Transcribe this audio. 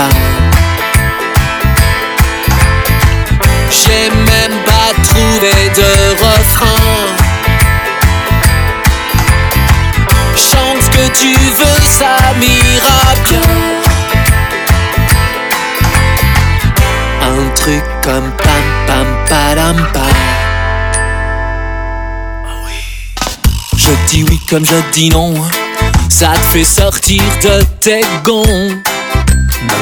pas. J'ai même pas trouvé de refrain. Chante ce que tu veux, ça m'ira bien. Un truc comme pam pam padam pam. Je dis oui comme je dis non. Ça te fait sortir de tes gonds.